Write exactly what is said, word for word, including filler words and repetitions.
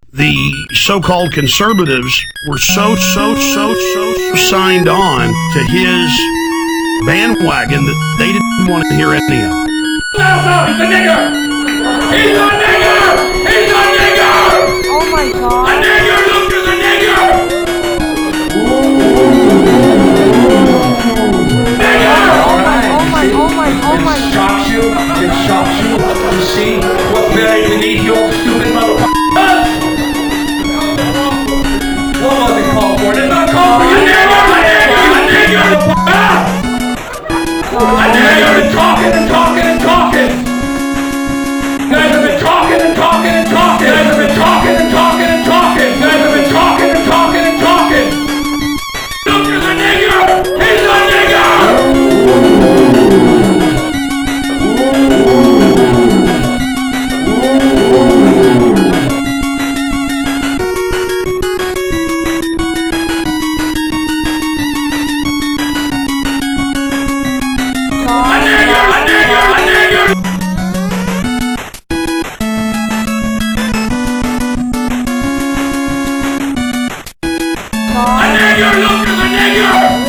the so-called conservatives were so, so, so, so, so signed on to his bandwagon that they didn't want to hear any of it. No, no, he's a nigger! He's a nigger! He's a nigger! Oh my god. A nigger! Look at the nigger! Nigger! Oh my, oh my, oh my, oh my. It shocks you, it shocks you to see what's buried beneath your stupid motherfucker does! What was it called for? It's not called for you! A nigger! A nigger! A nigger! Ah! A nigger and talking and talking and talking! You guys have been talking and talking and talking! You guys have been talking and talking and talking! You guys have been talking and talking and talking! Look at the nigger! He's a nigger! A nigger! Look at the nigger!